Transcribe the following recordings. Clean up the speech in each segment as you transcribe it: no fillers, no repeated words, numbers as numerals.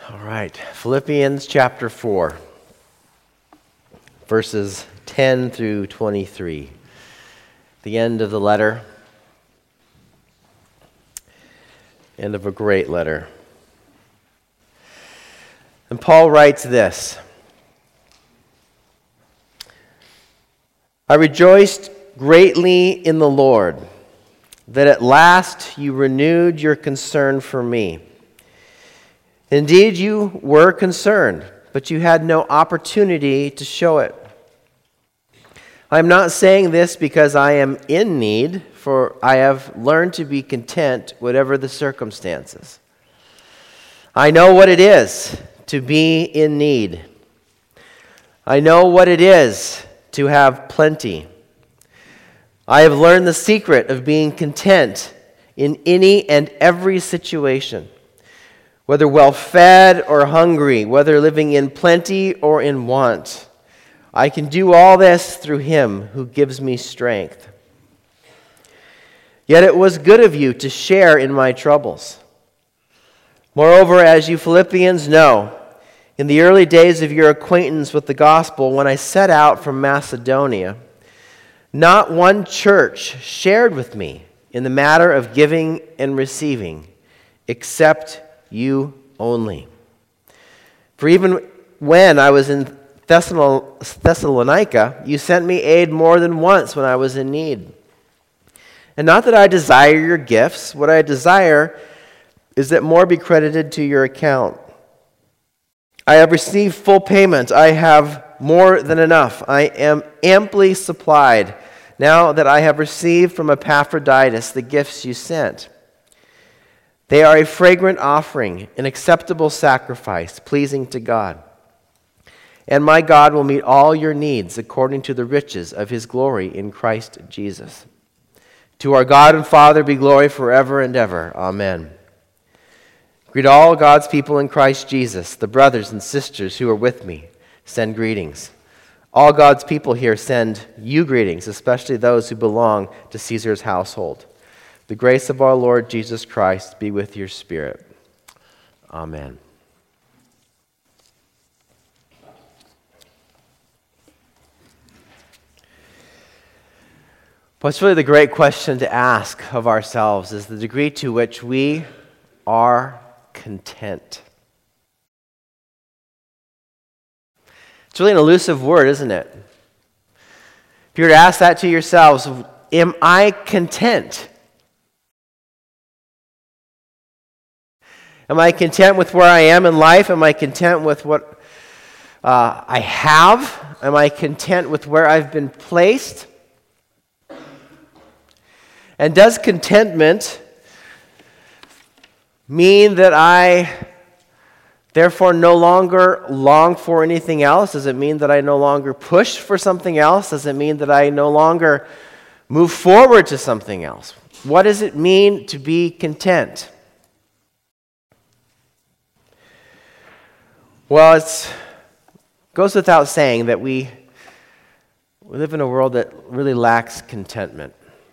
All right, Philippians chapter 4, verses 10 through 23. The end of the letter, end of a great letter. And Paul writes this: I rejoiced greatly in the Lord that at last you renewed your concern for me. Indeed, you were concerned, but you had no opportunity to show it. I am not saying this because I am in need, for I have learned to be content whatever the circumstances. I know what it is to be in need. I know what it is to have plenty. I have learned the secret of being content in any and every situation, whether well-fed or hungry, whether living in plenty or in want. I can do all this through Him who gives me strength. Yet it was good of you to share in my troubles. Moreover, as you Philippians know, in the early days of your acquaintance with the gospel, when I set out from Macedonia, not one church shared with me in the matter of giving and receiving, except you only. For even when I was in Thessalonica, you sent me aid more than once when I was in need. And not that I desire your gifts. What I desire is that more be credited to your account. I have received full payment. I have more than enough. I am amply supplied now that I have received from Epaphroditus the gifts you sent. They are a fragrant offering, an acceptable sacrifice, pleasing to God. And my God will meet all your needs according to the riches of His glory in Christ Jesus. To our God and Father be glory forever and ever. Amen. Greet all God's people in Christ Jesus. The brothers and sisters who are with me send greetings. All God's people here send you greetings, especially those who belong to Caesar's household. The grace of our Lord Jesus Christ be with your spirit. Amen. What's really the great question to ask of ourselves is the degree to which we are content. It's really an elusive word, isn't it? If you were to ask that to yourselves, am I content? Am I content with where I am in life? Am I content with what I have? Am I content with where I've been placed? And does contentment mean that I therefore no longer long for anything else? Does it mean that I no longer push for something else? Does it mean that I no longer move forward to something else? What does it mean to be content? Well, it goes without saying that we live in a world that really lacks contentment.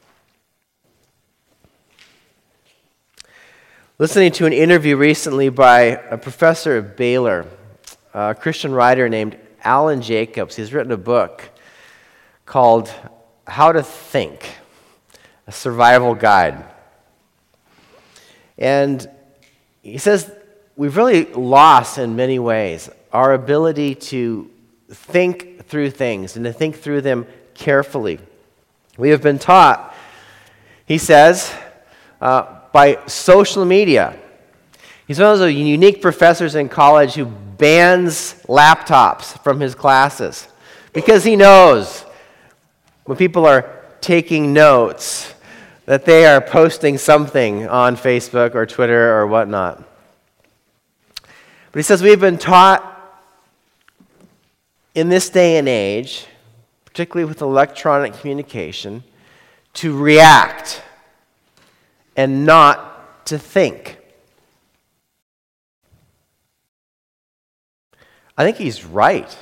Listening to an interview recently by a professor at Baylor, a Christian writer named Alan Jacobs. He's written a book called How to Think, a Survival Guide. And he says we've really lost in many ways our ability to think through things and to think through them carefully. We have been taught, he says, by social media. He's one of those unique professors in college who bans laptops from his classes because he knows when people are taking notes that they are posting something on Facebook or Twitter or whatnot. But he says we've been taught in this day and age, particularly with electronic communication, to react and not to think. I think he's right.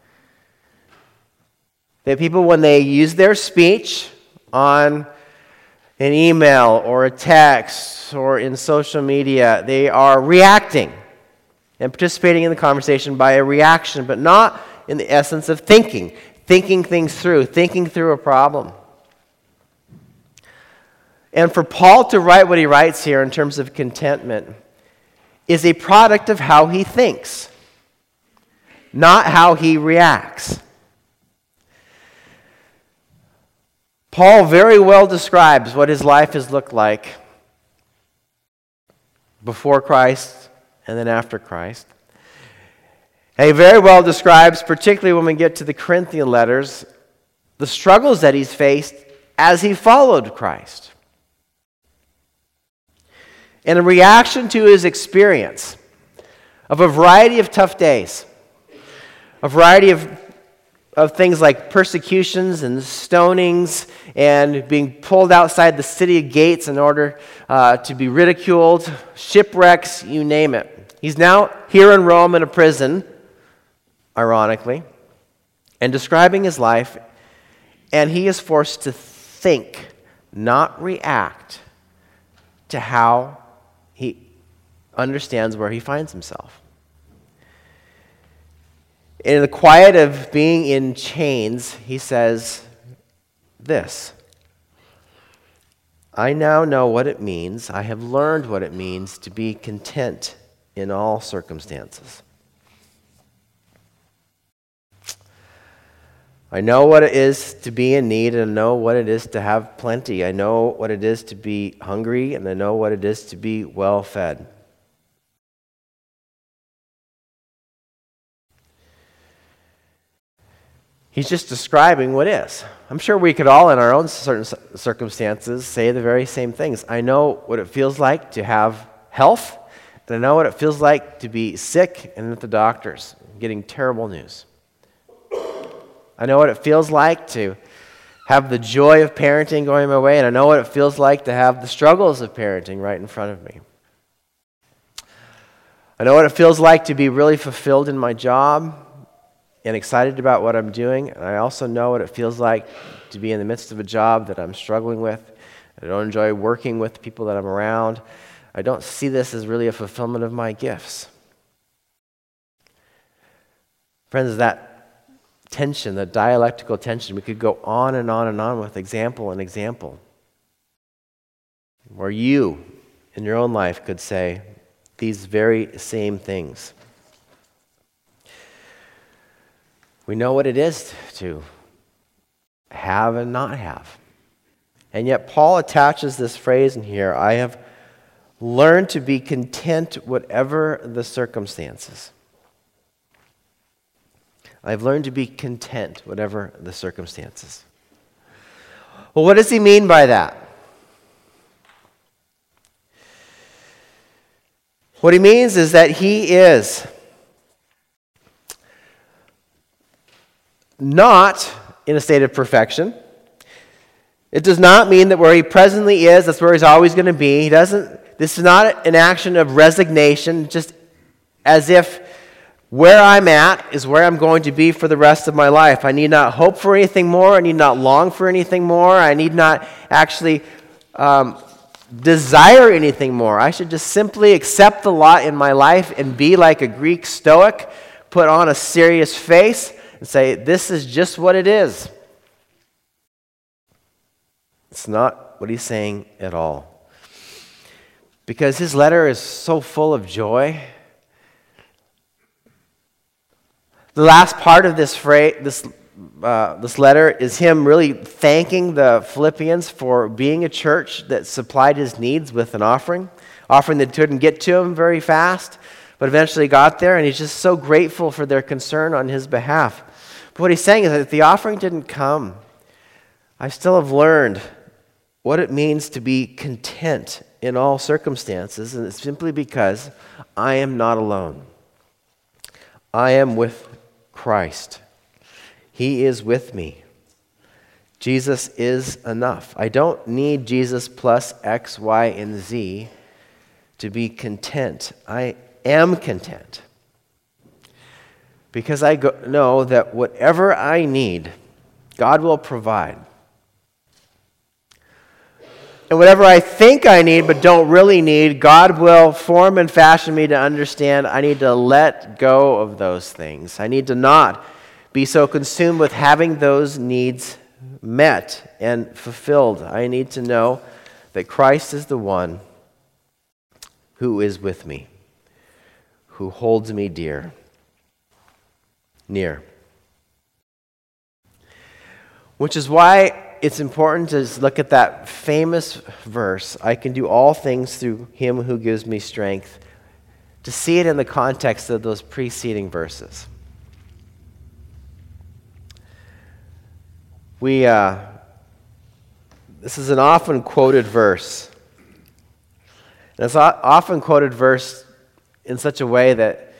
That people, when they use their speech on an email or a text or in social media, they are reacting and participating in the conversation by a reaction, but not in the essence of thinking things through, thinking through a problem. And for Paul to write what he writes here in terms of contentment is a product of how he thinks, not how he reacts. Paul very well describes what his life has looked like before Christ and then after Christ. And he very well describes, particularly when we get to the Corinthian letters, the struggles that he's faced as he followed Christ. And in reaction to his experience of a variety of tough days, a variety of things like persecutions and stonings and being pulled outside the city gates in order to be ridiculed, shipwrecks, you name it. He's now here in Rome in a prison, ironically, and describing his life, and he is forced to think, not react, to how he understands where he finds himself. In the quiet of being in chains, he says this: I now know what it means, I have learned what it means to be content in all circumstances. I know what it is to be in need, and I know what it is to have plenty. I know what it is to be hungry, and I know what it is to be well fed. He's just describing what is. I'm sure we could all, in our own certain circumstances, say the very same things. I know what it feels like to have health, and I know what it feels like to be sick and at the doctor's, getting terrible news. I know what it feels like to have the joy of parenting going my way, and I know what it feels like to have the struggles of parenting right in front of me. I know what it feels like to be really fulfilled in my job and excited about what I'm doing, and I also know what it feels like to be in the midst of a job that I'm struggling with. I don't enjoy working with the people that I'm around. I don't see this as really a fulfillment of my gifts. Friends, that tension, that dialectical tension, we could go on and on and on with example and example, where you, in your own life, could say these very same things. We know what it is to have and not have. And yet Paul attaches this phrase in here: I have learned to be content whatever the circumstances. I've learned to be content whatever the circumstances. Well, what does he mean by that? What he means is that he is not in a state of perfection. It does not mean that where he presently is, that's where he's always going to be. This is not an action of resignation, just as if where I'm at is where I'm going to be for the rest of my life. I need not hope for anything more. I need not long for anything more. I need not actually desire anything more. I should just simply accept the lot in my life and be like a Greek Stoic, put on a serious face, and say, this is just what it is. It's not what he's saying at all. Because his letter is so full of joy. The last part of this letter is him really thanking the Philippians for being a church that supplied his needs with an offering that couldn't get to him very fast, but eventually got there, and he's just so grateful for their concern on his behalf. But what he's saying is that if the offering didn't come, I still have learned what it means to be content in all circumstances, and it's simply because I am not alone. I am with Christ. He is with me. Jesus is enough. I don't need Jesus plus X, Y, and Z to be content. I am content. Because I know that whatever I need, God will provide. And whatever I think I need but don't really need, God will form and fashion me to understand I need to let go of those things. I need to not be so consumed with having those needs met and fulfilled. I need to know that Christ is the one who is with me, who holds me near. Which is why it's important to look at that famous verse, I can do all things through him who gives me strength, to see it in the context of those preceding verses. This is an often quoted verse. And it's often quoted verse in such a way that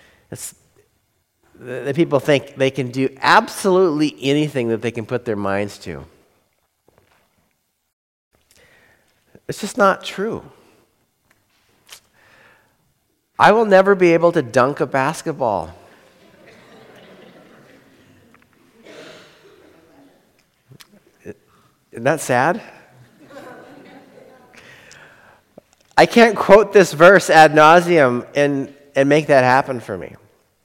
people think they can do absolutely anything that they can put their minds to. It's just not true. I will never be able to dunk a basketball. Isn't that sad? I can't quote this verse ad nauseum and make that happen for me.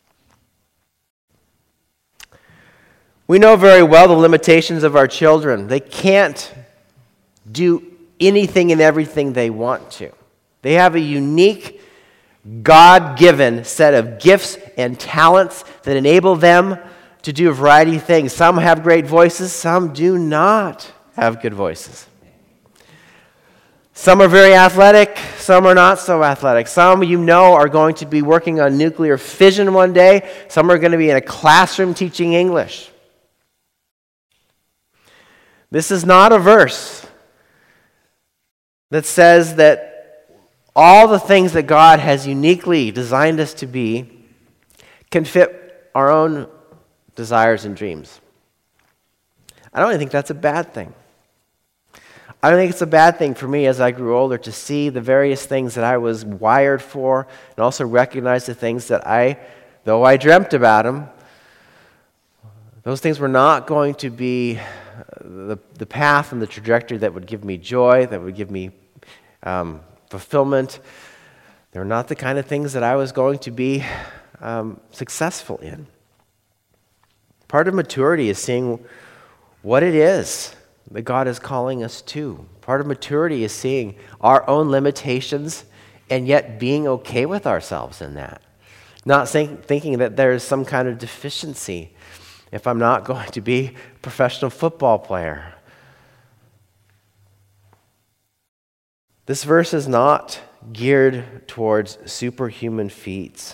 We know very well the limitations of our children. They can't do anything and everything they want to. They have a unique, God-given set of gifts and talents that enable them to do a variety of things. Some have great voices, some do not have good voices. Some are very athletic, some are not so athletic. Some, are going to be working on nuclear fission one day. Some are going to be in a classroom teaching English. This is not a verse that says that all the things that God has uniquely designed us to be can fit our own desires and dreams. I don't even think that's a bad thing. I don't think it's a bad thing for me as I grew older to see the various things that I was wired for and also recognize the things that though I dreamt about them, those things were not going to be the path and the trajectory that would give me joy, that would give me fulfillment. They're not the kind of things that I was going to be successful in. Part of maturity is seeing what it is that God is calling us to. Part of maturity is seeing our own limitations and yet being okay with ourselves in that. Not thinking that there's some kind of deficiency if I'm not going to be a professional football player. This verse is not geared towards superhuman feats.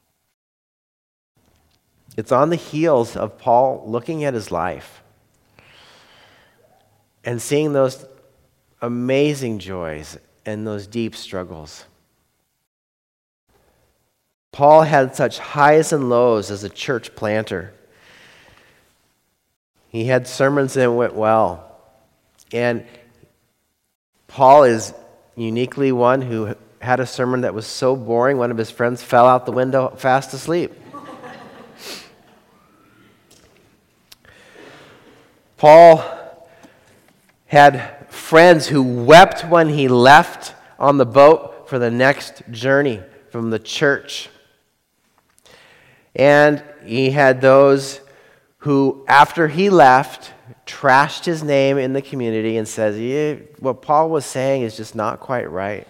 It's on the heels of Paul looking at his life and seeing those amazing joys and those deep struggles. Paul had such highs and lows as a church planter. He had sermons that went well. And Paul is uniquely one who had a sermon that was so boring, one of his friends fell out the window fast asleep. Paul had friends who wept when he left on the boat for the next journey from the church. And he had those who, after he left, trashed his name in the community and says, what Paul was saying is just not quite right.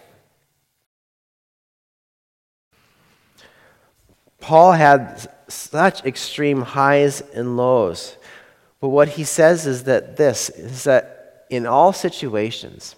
Paul had such extreme highs and lows. But what he says is that in all situations,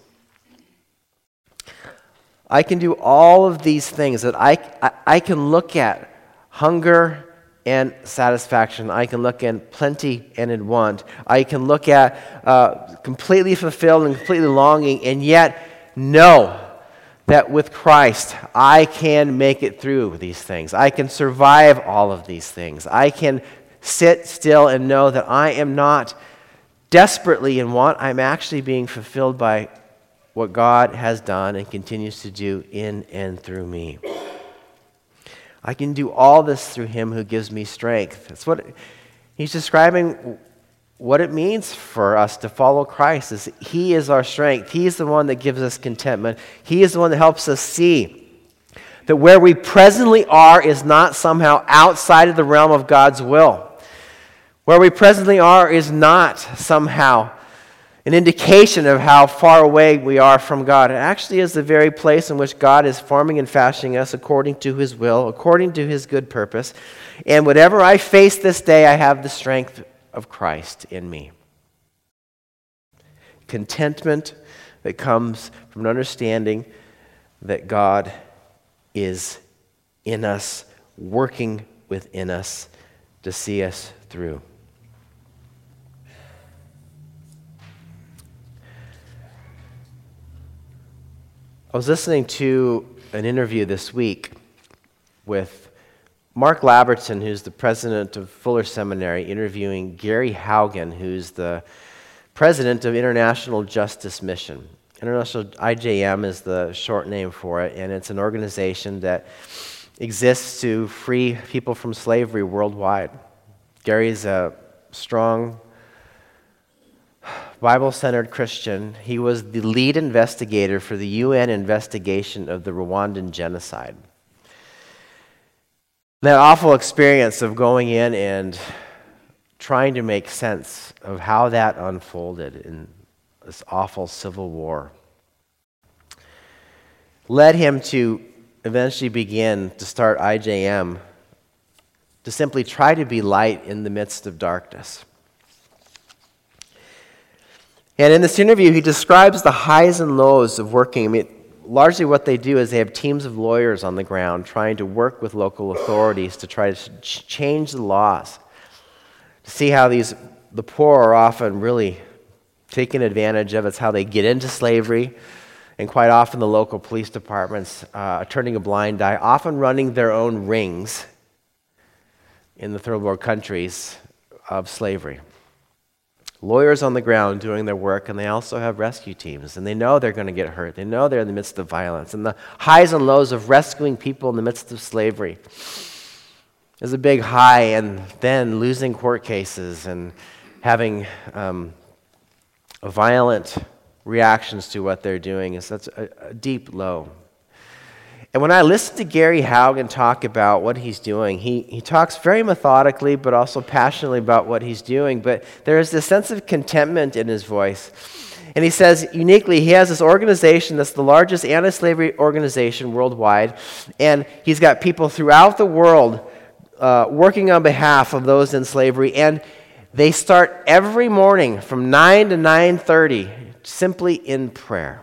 I can do all of these things, that I can look at hunger and satisfaction. I can look in plenty and in want. I can look at completely fulfilled and completely longing, and yet know that with Christ, I can make it through these things. I can survive all of these things. I can sit still and know that I am not desperately in want. I'm actually being fulfilled by what God has done and continues to do in and through me. I can do all this through him who gives me strength. That's what he's describing, what it means for us to follow Christ is He is our strength. He is the one that gives us contentment. He is the one that helps us see that where we presently are is not somehow outside of the realm of God's will. Where we presently are is not somehow an indication of how far away we are from God. It actually is the very place in which God is forming and fashioning us according to His will, according to His good purpose. And whatever I face this day, I have the strength of Christ in me. Contentment that comes from an understanding that God is in us, working within us to see us through. I was listening to an interview this week with Mark Laberton, who's the president of Fuller Seminary, interviewing Gary Haugen, who's the president of International Justice Mission. International IJM is the short name for it, and it's an organization that exists to free people from slavery worldwide. Gary's a strong, Bible-centered Christian. He was the lead investigator for the UN investigation of the Rwandan genocide. That awful experience of going in and trying to make sense of how that unfolded in this awful civil war led him to eventually begin to start IJM to simply try to be light in the midst of darkness. And in this interview, he describes the highs and lows of working. I mean, largely what they do is they have teams of lawyers on the ground trying to work with local authorities to try to change the laws, to see how the poor are often really taken advantage of. It's how they get into slavery, and quite often the local police departments are turning a blind eye, often running their own rings in the third world countries of slavery. Lawyers on the ground doing their work, and they also have rescue teams, and they know they're going to get hurt. They know they're in the midst of violence, and the highs and lows of rescuing people in the midst of slavery is a big high, and then losing court cases and having violent reactions to what they're doing is that's a deep low. And when I listen to Gary Haugen talk about what he's doing, he talks very methodically but also passionately about what he's doing, but there is this sense of contentment in his voice. And he says, uniquely, he has this organization that's the largest anti-slavery organization worldwide, and he's got people throughout the world working on behalf of those in slavery, and they start every morning from 9 to 9:30 simply in prayer.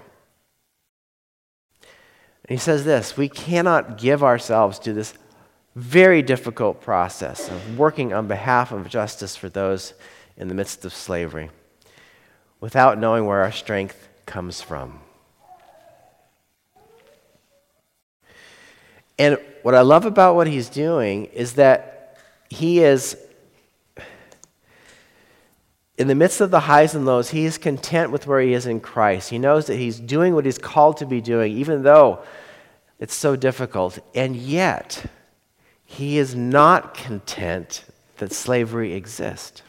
And he says this: we cannot give ourselves to this very difficult process of working on behalf of justice for those in the midst of slavery without knowing where our strength comes from. And what I love about what he's doing is that he is, in the midst of the highs and lows, he is content with where he is in Christ. He knows that he's doing what he's called to be doing, even though it's so difficult. And yet, he is not content that slavery exists.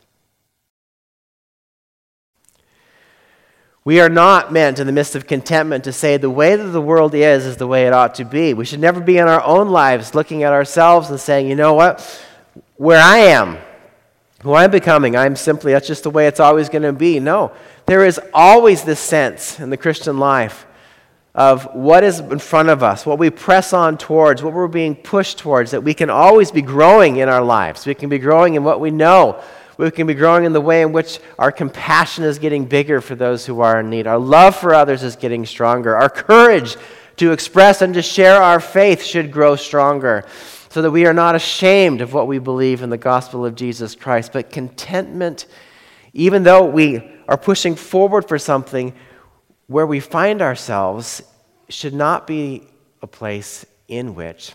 We are not meant in the midst of contentment to say the way that the world is the way it ought to be. We should never be in our own lives looking at ourselves and saying, you know what, where I am, who I'm becoming, that's just the way it's always going to be. No, there is always this sense in the Christian life of what is in front of us, what we press on towards, what we're being pushed towards, that we can always be growing in our lives. We can be growing in what we know. We can be growing in the way in which our compassion is getting bigger for those who are in need. Our love for others is getting stronger. Our courage to express and to share our faith should grow stronger, so that we are not ashamed of what we believe in the gospel of Jesus Christ. But contentment, even though we are pushing forward for something, where we find ourselves should not be a place in which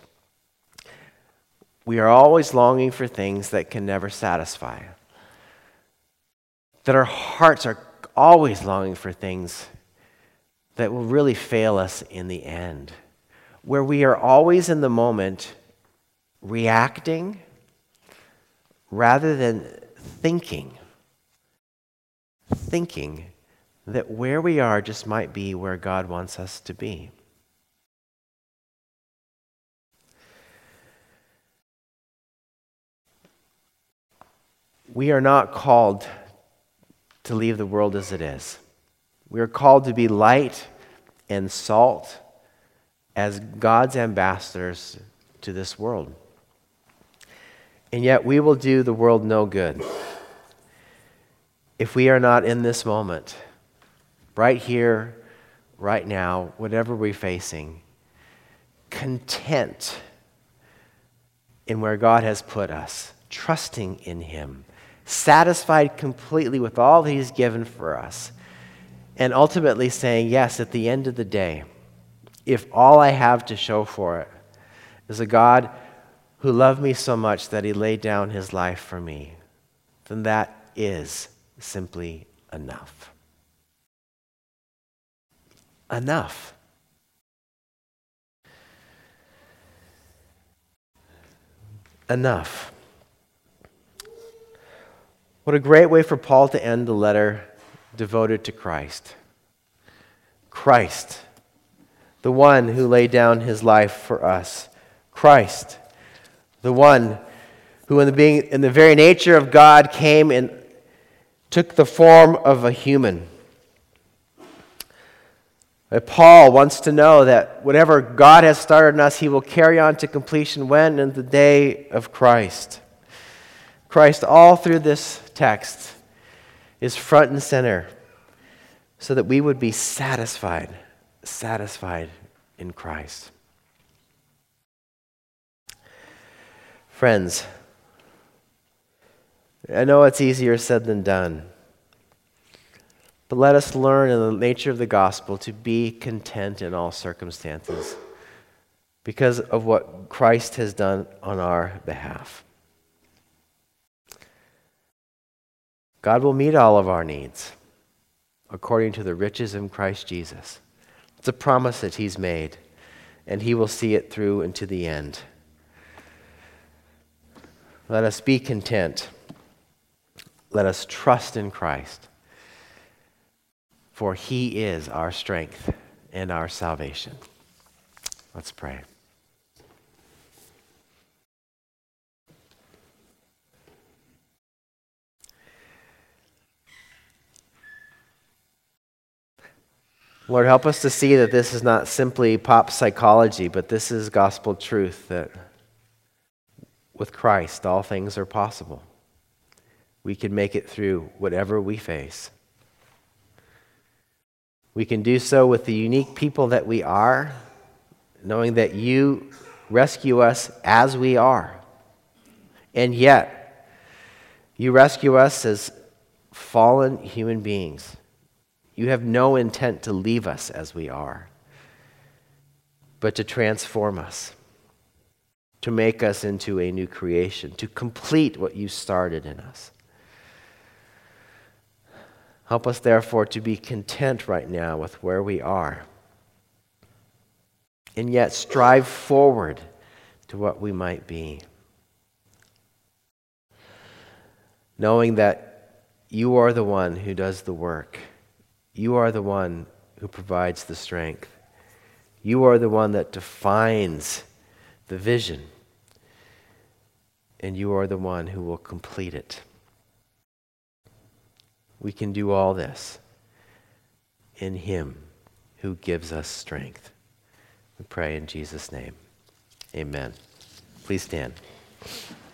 we are always longing for things that can never satisfy. That our hearts are always longing for things that will really fail us in the end. Where we are always in the moment reacting rather than thinking thinking that where we are just might be where God wants us to be. We are not called to leave the world as it is. We are called to be light and salt as God's ambassadors to this world. And yet we will do the world no good if we are not in this moment, right here, right now, whatever we're facing, content in where God has put us, trusting in Him, satisfied completely with all that He's given for us, and ultimately saying, yes, at the end of the day, if all I have to show for it is a God who loved me so much that He laid down His life for me, then that is simply enough. Enough. Enough. What a great way for Paul to end the letter devoted to Christ. Christ, the one who laid down His life for us. Christ, the one who in the very nature of God came and took the form of a human. Paul wants to know that whatever God has started in us, He will carry on to completion when? In the day of Christ. Christ, all through this text, is front and center so that we would be satisfied in Christ. Friends, I know it's easier said than done, but let us learn in the nature of the gospel to be content in all circumstances because of what Christ has done on our behalf. God will meet all of our needs according to the riches in Christ Jesus. It's a promise that He's made, and He will see it through into the end. Let us be content. Let us trust in Christ, for He is our strength and our salvation. Let's pray. Lord, help us to see that this is not simply pop psychology, but this is gospel truth, that with Christ all things are possible. We can make it through whatever we face. We can do so with the unique people that we are, knowing that You rescue us as we are. And yet, You rescue us as fallen human beings. You have no intent to leave us as we are, but to transform us, to make us into a new creation, to complete what You started in us. Help us, therefore, to be content right now with where we are, and yet strive forward to what we might be, knowing that You are the one who does the work. You are the one who provides the strength. You are the one that defines the vision. And You are the one who will complete it. We can do all this in Him who gives us strength. We pray in Jesus' name. Amen. Please stand.